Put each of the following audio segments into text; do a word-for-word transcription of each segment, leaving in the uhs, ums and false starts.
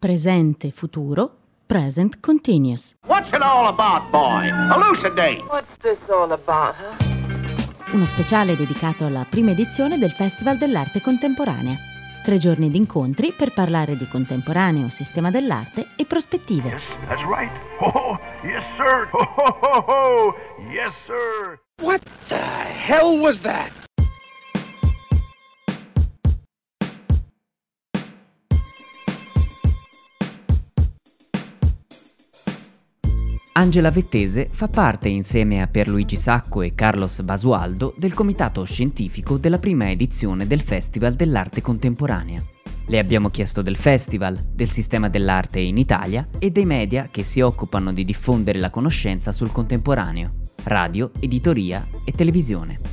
presente futuro, present continuous. What's it all about, boy? Elucidate! What's this all about, huh? Uno speciale dedicato alla prima edizione del Festival dell'Arte Contemporanea. Tre giorni di incontri per parlare di contemporaneo, sistema dell'arte e prospettive. Yes, that's right. Oh, yes, sir. Oh, oh, oh, oh. Yes, sir. What the hell was that? Angela Vettese fa parte, insieme a Pierluigi Sacco e Carlos Basualdo, del comitato scientifico della prima edizione del Festival dell'Arte Contemporanea. Le abbiamo chiesto del festival, del sistema dell'arte in Italia e dei media che si occupano di diffondere la conoscenza sul contemporaneo: radio, editoria e televisione.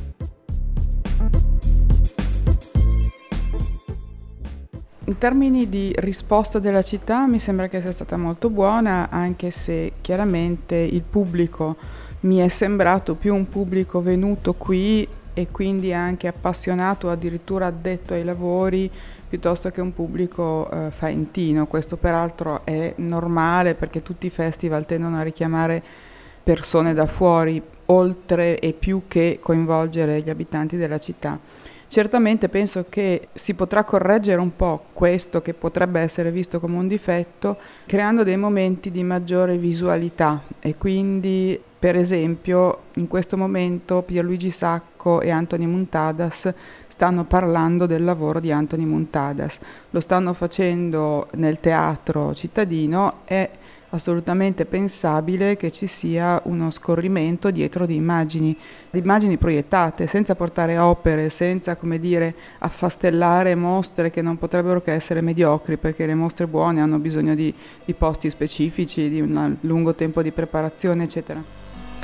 In termini di risposta della città mi sembra che sia stata molto buona, anche se chiaramente il pubblico mi è sembrato più un pubblico venuto qui e quindi anche appassionato, addirittura addetto ai lavori, piuttosto che un pubblico eh, faentino. Questo peraltro è normale perché tutti i festival tendono a richiamare persone da fuori, oltre e più che coinvolgere gli abitanti della città. Certamente penso che si potrà correggere un po' questo che potrebbe essere visto come un difetto, creando dei momenti di maggiore visualità e quindi, per esempio, in questo momento Pierluigi Sacco e Anthony Muntadas stanno parlando del lavoro di Anthony Muntadas. Lo stanno facendo nel teatro cittadino. È assolutamente pensabile che ci sia uno scorrimento dietro di immagini, di immagini proiettate, senza portare opere, senza, come dire, affastellare mostre che non potrebbero che essere mediocri, perché le mostre buone hanno bisogno di, di posti specifici, di un lungo tempo di preparazione, eccetera.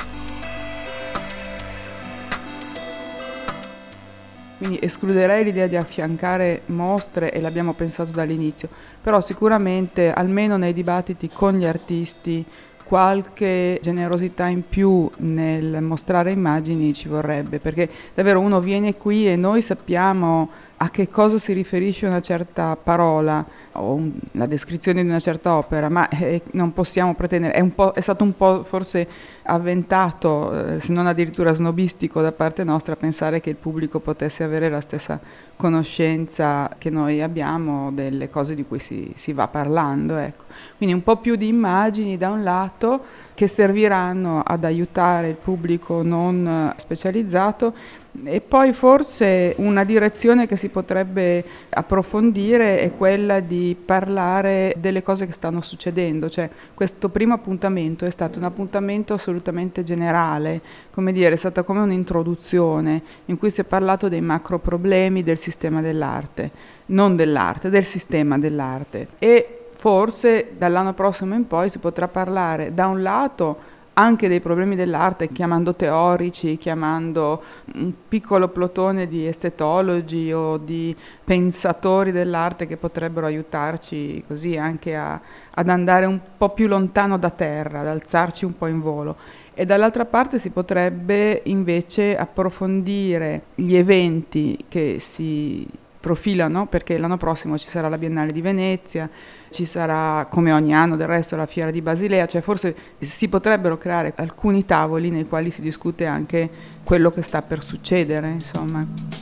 Quindi escluderei l'idea di affiancare mostre, e l'abbiamo pensato dall'inizio, però sicuramente almeno nei dibattiti con gli artisti qualche generosità in più nel mostrare immagini ci vorrebbe, perché davvero uno viene qui e noi sappiamo a che cosa si riferisce una certa parola o un, la descrizione di una certa opera, ma eh, non possiamo pretendere, è, un po', è stato un po' forse avventato, eh, se non addirittura snobistico da parte nostra, pensare che il pubblico potesse avere la stessa conoscenza che noi abbiamo delle cose di cui si, si va parlando, ecco. Quindi un po' più di immagini da un lato che serviranno ad aiutare il pubblico non specializzato, e poi forse una direzione che si potrebbe approfondire è quella di parlare delle cose che stanno succedendo. Cioè, questo primo appuntamento è stato un appuntamento assolutamente generale, come dire, è stata come un'introduzione in cui si è parlato dei macro problemi del sistema dell'arte, non dell'arte, del sistema dell'arte, e forse dall'anno prossimo in poi si potrà parlare da un lato anche dei problemi dell'arte, chiamando teorici, chiamando un piccolo plotone di estetologi o di pensatori dell'arte che potrebbero aiutarci così anche a, ad andare un po' più lontano da terra, ad alzarci un po' in volo. E dall'altra parte si potrebbe invece approfondire gli eventi che si profilano, perché l'anno prossimo ci sarà la Biennale di Venezia, ci sarà, come ogni anno del resto, la Fiera di Basilea, cioè forse si potrebbero creare alcuni tavoli nei quali si discute anche quello che sta per succedere, insomma.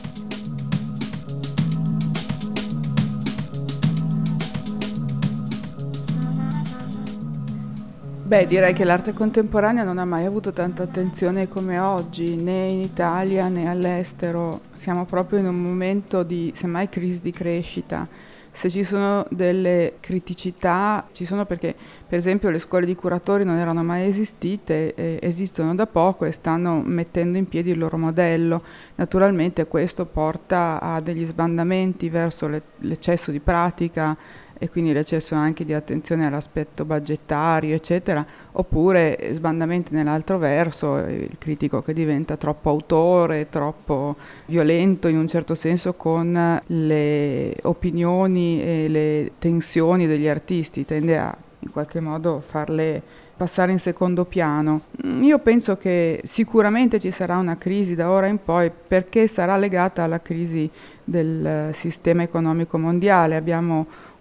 Beh, direi che l'arte contemporanea non ha mai avuto tanta attenzione come oggi, né in Italia né all'estero. Siamo proprio in un momento di, semmai, crisi di crescita. Se ci sono delle criticità, ci sono perché, per esempio, le scuole di curatori non erano mai esistite, eh, esistono da poco e stanno mettendo in piedi il loro modello. Naturalmente questo porta a degli sbandamenti verso le, l'eccesso di pratica, e quindi l'eccesso anche di attenzione all'aspetto budgetario, eccetera, oppure sbandamenti nell'altro verso, il critico che diventa troppo autore, troppo violento in un certo senso con le opinioni e le tensioni degli artisti, tende a in qualche modo farle passare in secondo piano. Io penso che sicuramente ci sarà una crisi da ora in poi, perché sarà legata alla crisi del sistema economico mondiale. Abbiamo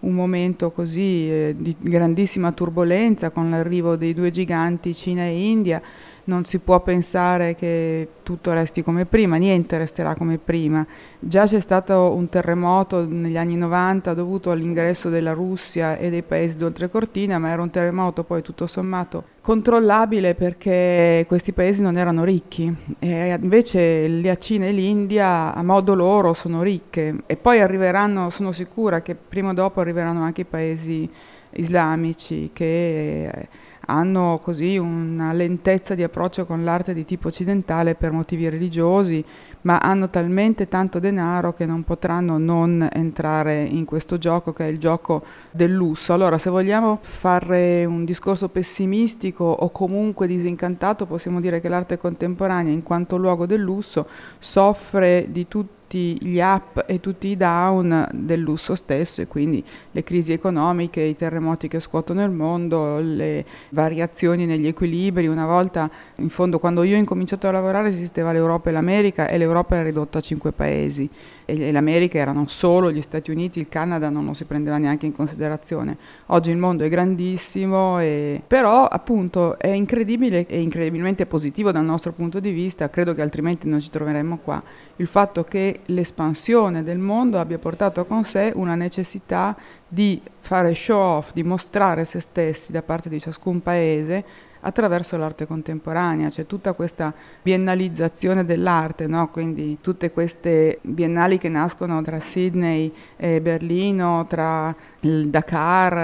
un momento così eh, di grandissima turbolenza con l'arrivo dei due giganti Cina e India. Non si può pensare che tutto resti come prima, niente resterà come prima. Già c'è stato un terremoto negli anni novanta dovuto all'ingresso della Russia e dei paesi d'oltrecortina, ma era un terremoto poi tutto sommato controllabile perché questi paesi non erano ricchi. E invece la Cina e l'India a modo loro sono ricche e poi arriveranno, sono sicura che prima o dopo arriveranno anche i paesi islamici che hanno così una lentezza di approccio con l'arte di tipo occidentale per motivi religiosi, ma hanno talmente tanto denaro che non potranno non entrare in questo gioco che è il gioco del lusso. Allora, se vogliamo fare un discorso pessimistico o comunque disincantato, possiamo dire che l'arte contemporanea, in quanto luogo del lusso, soffre di tutti gli up e tutti i down del lusso stesso, e quindi le crisi economiche, i terremoti che scuotono il mondo, le variazioni negli equilibri. Una volta, in fondo, quando io ho incominciato a lavorare esisteva l'Europa e l'America, e l'Europa era ridotta a cinque paesi e l'America erano solo gli Stati Uniti, il Canada non lo si prendeva neanche in considerazione. Oggi il mondo è grandissimo, e però appunto è incredibile e incredibilmente positivo dal nostro punto di vista, credo che altrimenti non ci troveremmo qua, il fatto che l'espansione del mondo abbia portato con sé una necessità di fare show off, di mostrare se stessi da parte di ciascun paese attraverso l'arte contemporanea. C'è tutta questa biennalizzazione dell'arte, no? Quindi tutte queste biennali che nascono tra Sydney e Berlino, tra il Dakar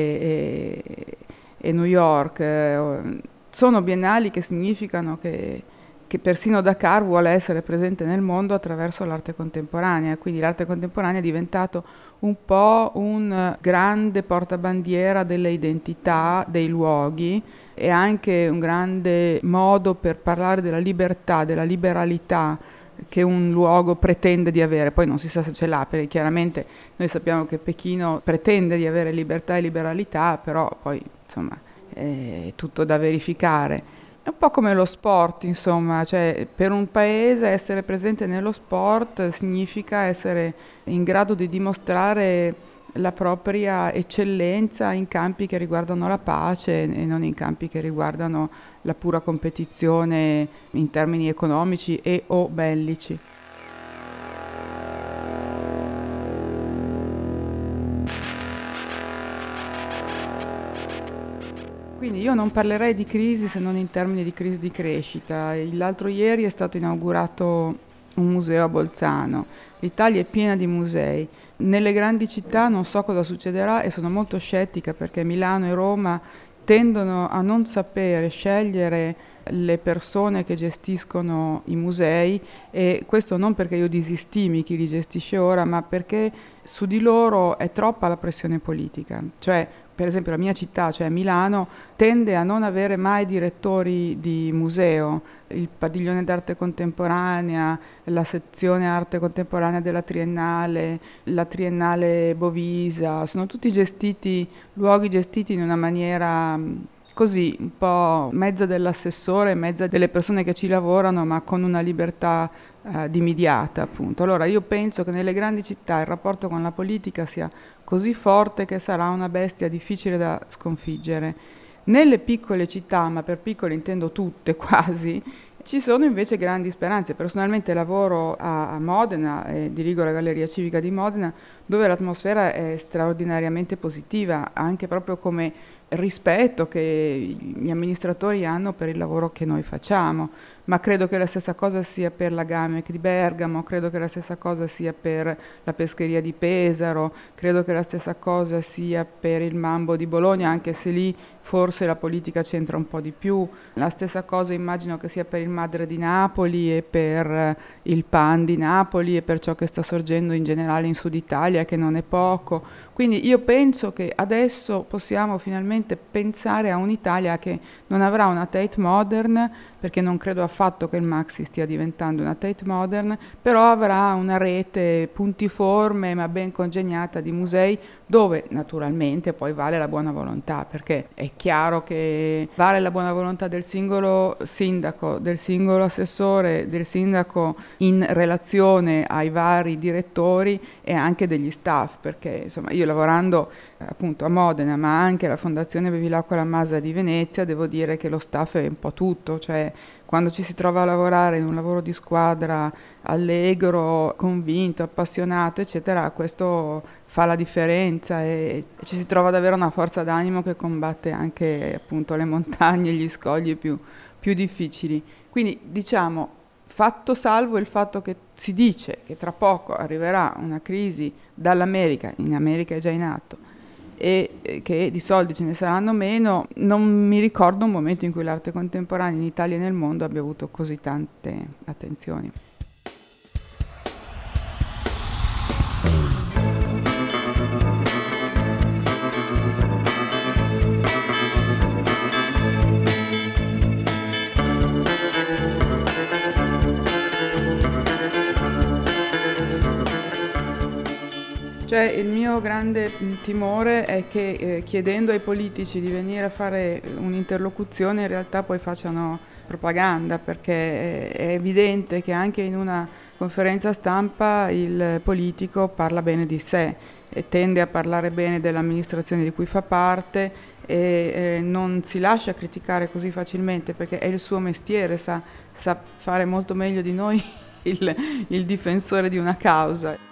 e, e, e New York, eh, sono biennali che significano che che persino Dakar vuole essere presente nel mondo attraverso l'arte contemporanea, quindi l'arte contemporanea è diventato un po' un grande portabandiera delle identità dei luoghi e anche un grande modo per parlare della libertà, della liberalità che un luogo pretende di avere. Poi non si sa se ce l'ha, perché chiaramente noi sappiamo che Pechino pretende di avere libertà e liberalità, però poi insomma è tutto da verificare. È un po' come lo sport, insomma, cioè per un paese essere presente nello sport significa essere in grado di dimostrare la propria eccellenza in campi che riguardano la pace e non in campi che riguardano la pura competizione in termini economici e o bellici. Quindi io non parlerei di crisi se non in termini di crisi di crescita. L'altro ieri è stato inaugurato un museo a Bolzano. L'Italia è piena di musei. Nelle grandi città non so cosa succederà e sono molto scettica, perché Milano e Roma tendono a non sapere scegliere le persone che gestiscono i musei, e questo non perché io disistimi chi li gestisce ora, ma perché su di loro è troppa la pressione politica. Cioè, per esempio la mia città, cioè Milano, tende a non avere mai direttori di museo. Il padiglione d'arte contemporanea, la sezione arte contemporanea della Triennale, la Triennale Bovisa, sono tutti gestiti, luoghi gestiti in una maniera così, un po' mezza dell'assessore, mezza delle persone che ci lavorano, ma con una libertà eh, dimidiata, appunto. Allora io penso che nelle grandi città il rapporto con la politica sia così forte che sarà una bestia difficile da sconfiggere. Nelle piccole città, ma per piccole intendo tutte quasi, ci sono invece grandi speranze. Personalmente lavoro a, a Modena e dirigo la Galleria Civica di Modena, dove l'atmosfera è straordinariamente positiva, anche proprio come rispetto che gli amministratori hanno per il lavoro che noi facciamo. Ma credo che la stessa cosa sia per la Gamec di Bergamo, credo che la stessa cosa sia per la Pescheria di Pesaro, credo che la stessa cosa sia per il Mambo di Bologna, anche se lì forse la politica c'entra un po' di più. La stessa cosa immagino che sia per il Madre di Napoli e per il Pan di Napoli e per ciò che sta sorgendo in generale in Sud Italia, che non è poco. Quindi io penso che adesso possiamo finalmente pensare a un'Italia che non avrà una Tate Modern, perché non credo affatto che il Maxi stia diventando una Tate Modern, però avrà una rete puntiforme ma ben congegnata di musei dove naturalmente poi vale la buona volontà, perché è chiaro che vale la buona volontà del singolo sindaco, del singolo assessore, del sindaco in relazione ai vari direttori e anche degli staff, perché insomma io lavorando appunto a Modena ma anche alla Fondazione Bevilacqua La Masa di Venezia devo dire che lo staff è un po' tutto, cioè quando ci si trova a lavorare in un lavoro di squadra allegro, convinto, appassionato eccetera, questo fa la differenza e ci si trova ad avere una forza d'animo che combatte anche appunto le montagne, gli scogli più, più difficili. Quindi diciamo, fatto salvo il fatto che si dice che tra poco arriverà una crisi dall'America, in America è già in atto, e che di soldi ce ne saranno meno, non mi ricordo un momento in cui l'arte contemporanea in Italia e nel mondo abbia avuto così tante attenzioni. Cioè il mio grande timore è che eh, chiedendo ai politici di venire a fare un'interlocuzione in realtà poi facciano propaganda, perché è, è evidente che anche in una conferenza stampa il politico parla bene di sé e tende a parlare bene dell'amministrazione di cui fa parte e eh, non si lascia criticare così facilmente perché è il suo mestiere, sa, sa fare molto meglio di noi il, il difensore di una causa.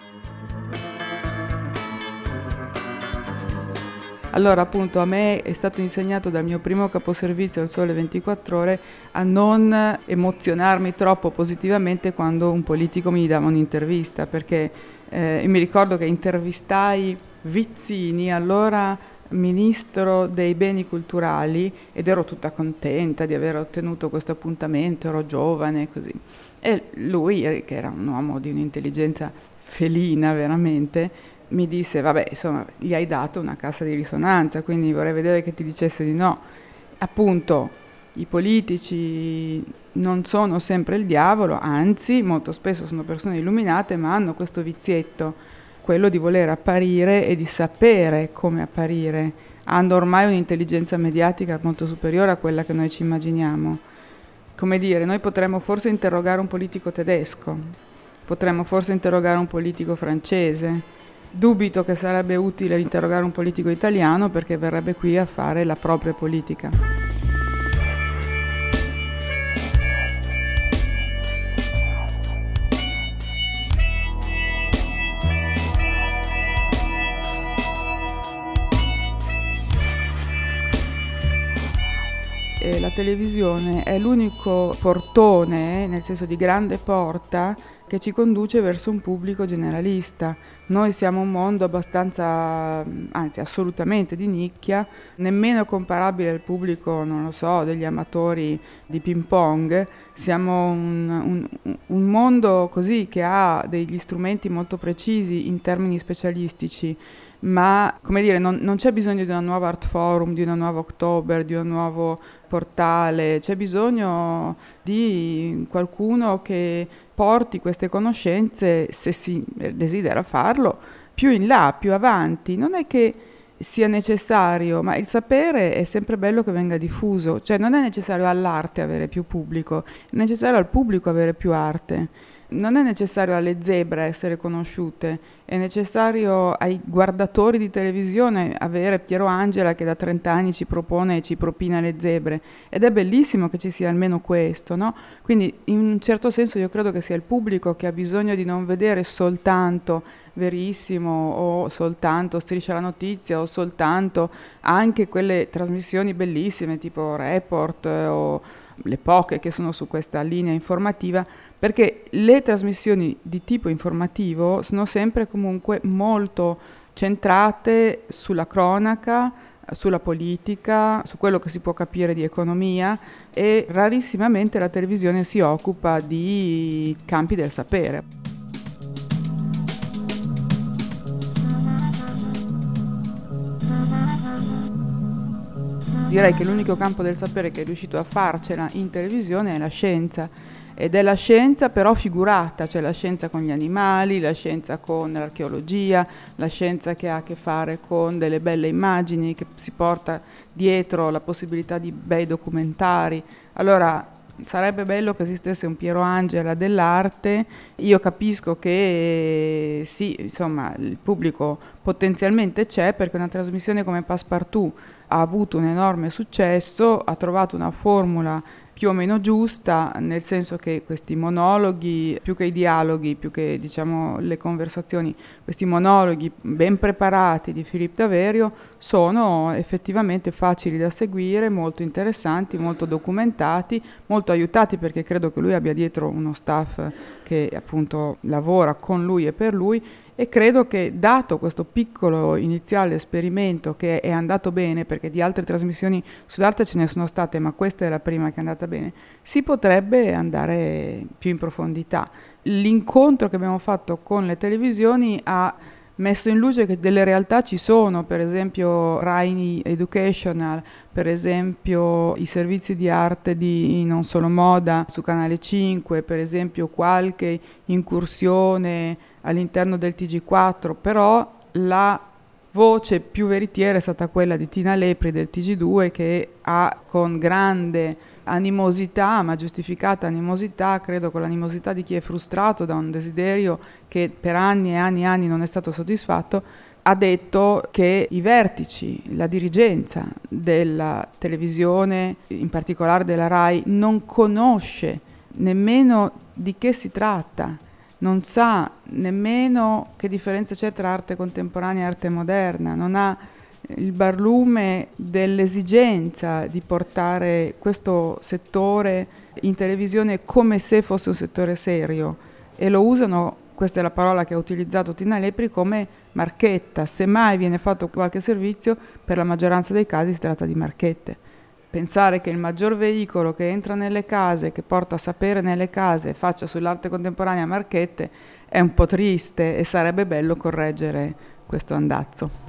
Allora appunto a me è stato insegnato dal mio primo caposervizio al Sole ventiquattro Ore a non emozionarmi troppo positivamente quando un politico mi dava un'intervista, perché eh, mi ricordo che intervistai Vizzini, allora ministro dei beni culturali, ed ero tutta contenta di aver ottenuto questo appuntamento, ero giovane così, e lui, che era un uomo di un'intelligenza felina veramente, mi disse, vabbè, insomma, gli hai dato una cassa di risonanza, quindi vorrei vedere che ti dicesse di no. Appunto, i politici non sono sempre il diavolo, anzi, molto spesso sono persone illuminate, ma hanno questo vizietto, quello di voler apparire e di sapere come apparire. Hanno ormai un'intelligenza mediatica molto superiore a quella che noi ci immaginiamo. Come dire, noi potremmo forse interrogare un politico tedesco, potremmo forse interrogare un politico francese. Dubito che sarebbe utile interrogare un politico italiano perché verrebbe qui a fare la propria politica. E la televisione è l'unico portone, nel senso di grande porta, che ci conduce verso un pubblico generalista. Noi siamo un mondo abbastanza, anzi assolutamente di nicchia, nemmeno comparabile al pubblico, non lo so, degli amatori di ping pong. Siamo un, un, un mondo così che ha degli strumenti molto precisi in termini specialistici, ma come dire, non, non c'è bisogno di una nuova Art Forum, di una nuova October, di un nuovo portale, c'è bisogno di qualcuno che porti queste conoscenze, se si desidera farlo, più in là, più avanti. Non è che sia necessario, ma il sapere è sempre bello che venga diffuso, cioè non è necessario all'arte avere più pubblico, è necessario al pubblico avere più arte. Non è necessario alle zebre essere conosciute, è necessario ai guardatori di televisione avere Piero Angela che da trenta anni ci propone e ci propina le zebre, ed è bellissimo che ci sia almeno questo, no? Quindi in un certo senso io credo che sia il pubblico che ha bisogno di non vedere soltanto Verissimo o soltanto Striscia la Notizia o soltanto anche quelle trasmissioni bellissime tipo Report eh, o le poche che sono su questa linea informativa, perché le trasmissioni di tipo informativo sono sempre comunque molto centrate sulla cronaca, sulla politica, su quello che si può capire di economia, e rarissimamente la televisione si occupa di campi del sapere. direi che l'unico campo del sapere che è riuscito a farcela in televisione è la scienza, ed è la scienza però figurata, cioè la scienza con gli animali, la scienza con l'archeologia, la scienza che ha a che fare con delle belle immagini, che si porta dietro la possibilità di bei documentari. Allora sarebbe bello che esistesse un Piero Angela dell'arte. Io capisco che sì, insomma, il pubblico potenzialmente c'è, perché una trasmissione come Passepartout ha avuto un enorme successo, ha trovato una formula più o meno giusta, nel senso che questi monologhi, più che i dialoghi, più che diciamo le conversazioni, questi monologhi ben preparati di Philippe Daverio sono effettivamente facili da seguire, molto interessanti, molto documentati, molto aiutati, perché credo che lui abbia dietro uno staff che appunto lavora con lui e per lui. E credo che, dato questo piccolo iniziale esperimento che è andato bene, perché di altre trasmissioni sull'arte ce ne sono state, ma questa è la prima che è andata bene, si potrebbe andare più in profondità. L'incontro che abbiamo fatto con le televisioni ha messo in luce che delle realtà ci sono, per esempio Rai Educational, per esempio i servizi di arte di Non Solo Moda su Canale cinque, per esempio qualche incursione all'interno del T G quattro, però la voce più veritiera è stata quella di Tina Lepri del T G due, che ha con grande animosità, ma giustificata animosità, credo con l'animosità di chi è frustrato da un desiderio che per anni e anni e anni non è stato soddisfatto, ha detto che i vertici, la dirigenza della televisione, in particolare della Rai, non conosce nemmeno di che si tratta, non sa nemmeno che differenza c'è tra arte contemporanea e arte moderna, non ha il barlume dell'esigenza di portare questo settore in televisione come se fosse un settore serio, e lo usano, questa è la parola che ha utilizzato Tina Lepri, come marchetta. Se mai viene fatto qualche servizio, per la maggioranza dei casi si tratta di marchette. Pensare che il maggior veicolo che entra nelle case, che porta sapere nelle case, faccia sull'arte contemporanea marchette, è un po' triste, e sarebbe bello correggere questo andazzo.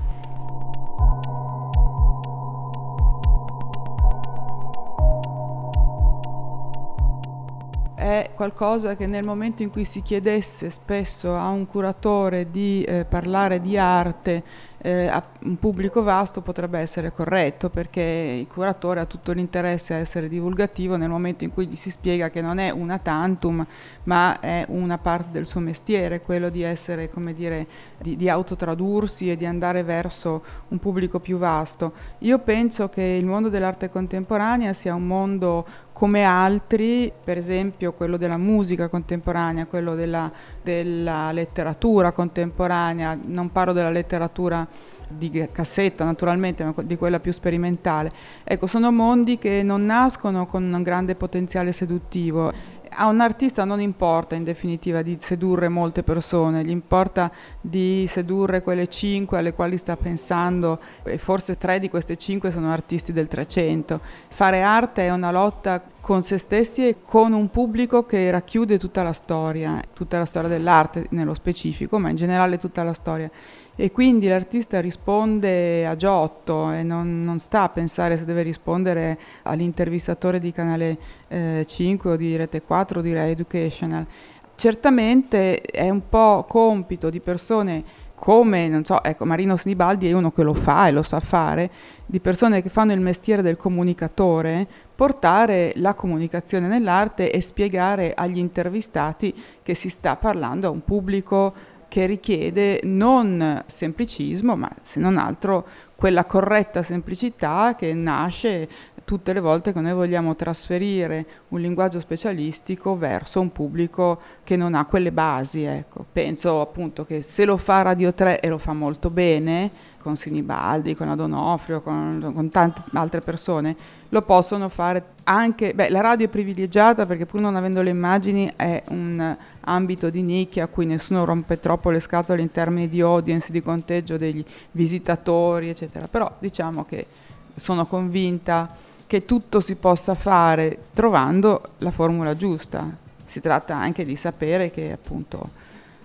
È qualcosa che nel momento in cui si chiedesse spesso a un curatore di eh, parlare di arte eh, a un pubblico vasto potrebbe essere corretto, perché il curatore ha tutto l'interesse a essere divulgativo nel momento in cui gli si spiega che non è una tantum, ma è una parte del suo mestiere, quello di essere, come dire, di, di autotradursi e di andare verso un pubblico più vasto. Io penso che il mondo dell'arte contemporanea sia un mondo come altri, per esempio quello della musica contemporanea, quello della, della letteratura contemporanea, non parlo della letteratura di cassetta naturalmente, ma di quella più sperimentale. Ecco, sono mondi che non nascono con un grande potenziale seduttivo. A un artista non importa in definitiva di sedurre molte persone, gli importa di sedurre quelle cinque alle quali sta pensando, e forse tre di queste cinque sono artisti del Trecento. Fare arte è una lotta con se stessi e con un pubblico che racchiude tutta la storia, tutta la storia dell'arte nello specifico, ma in generale tutta la storia. E quindi l'artista risponde a Giotto e non, non sta a pensare se deve rispondere all'intervistatore di Canale eh, cinque o di Rete quattro o di Rai Educational. Certamente è un po' compito di persone come, non so, ecco, Marino Sinibaldi è uno che lo fa e lo sa fare, di persone che fanno il mestiere del comunicatore, portare la comunicazione nell'arte e spiegare agli intervistati che si sta parlando a un pubblico che richiede non semplicismo, ma se non altro quella corretta semplicità che nasce tutte le volte che noi vogliamo trasferire un linguaggio specialistico verso un pubblico che non ha quelle basi. Ecco. Penso appunto che se lo fa Radio tre e lo fa molto bene, con Sinibaldi, con Adonofrio, con, con tante altre persone, lo possono fare anche, beh, la radio è privilegiata perché pur non avendo le immagini è un ambito di nicchia a cui nessuno rompe troppo le scatole in termini di audience, di conteggio degli visitatori, eccetera. Però diciamo che sono convinta che tutto si possa fare trovando la formula giusta. Si tratta anche di sapere che appunto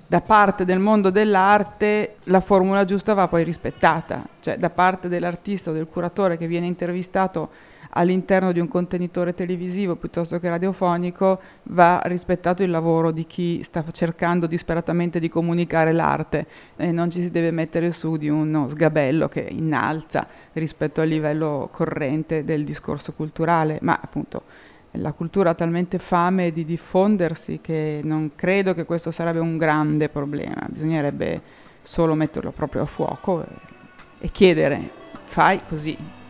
da parte del mondo dell'arte la formula giusta va poi rispettata, cioè da parte dell'artista o del curatore che viene intervistato all'interno di un contenitore televisivo piuttosto che radiofonico va rispettato il lavoro di chi sta cercando disperatamente di comunicare l'arte e non ci si deve mettere su di uno sgabello che innalza rispetto al livello corrente del discorso culturale, ma appunto la cultura ha talmente fame di diffondersi che non credo che questo sarebbe un grande problema, bisognerebbe solo metterlo proprio a fuoco e, e chiedere fai così.